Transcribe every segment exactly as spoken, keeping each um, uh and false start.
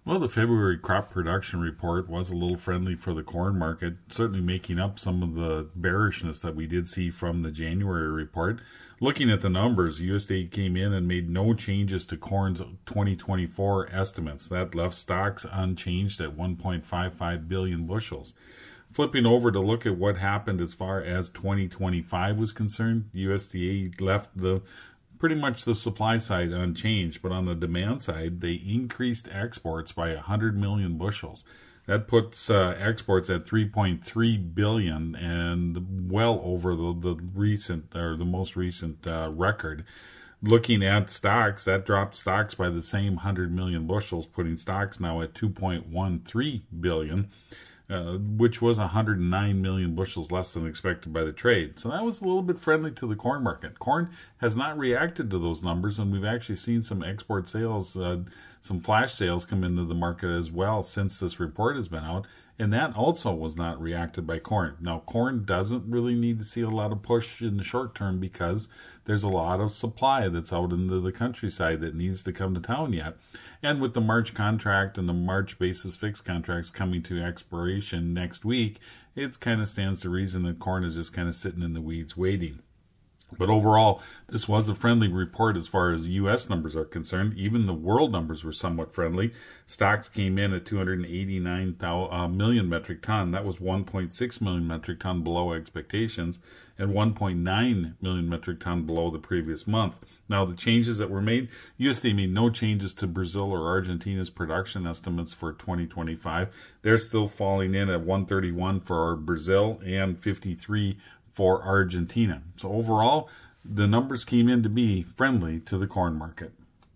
Well, the February crop production report was a little friendly for the corn market, certainly making up some of the bearishness that we did see from the January report. Looking at the numbers, U S D A came in and made no changes to corn's twenty twenty-four estimates. That left stocks unchanged at one point five five billion bushels. Flipping over to look at what happened as far as twenty twenty-five was concerned, U S D A left the pretty much the supply side unchanged, but on the demand side, they increased exports by one hundred million bushels. That puts uh, exports at three point three billion and well over the, the recent or the most recent uh, record. Looking at stocks, that dropped stocks by the same one hundred million bushels, putting stocks now at two point one three billion. Uh, which was one hundred nine million bushels less than expected by the trade. So that was a little bit friendly to the corn market. Corn has not reacted to those numbers, and we've actually seen some export sales, uh, some flash sales come into the market as well since this report has been out, and that also was not reacted by corn. Now, corn doesn't really need to see a lot of push in the short term because there's a lot of supply that's out into the countryside that needs to come to town yet. And with the March contract and the March basis fixed contracts coming to expiration next week, it kind of stands to reason that corn is just kind of sitting in the weeds waiting. But overall, this was a friendly report as far as U S numbers are concerned. Even the world numbers were somewhat friendly. Stocks came in at two hundred eighty-nine million metric ton. That was one point six million metric ton below expectations and one point nine million metric ton below the previous month. Now, the changes that were made, U S D A made no changes to Brazil or Argentina's production estimates for twenty twenty-five. They're still falling in at one thirty-one for Brazil and fifty-three for Argentina. So overall, the numbers came in to be friendly to the corn market.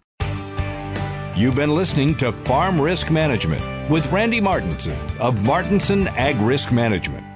You've been listening to Farm Risk Management with Randy Martinson of Martinson Ag Risk Management.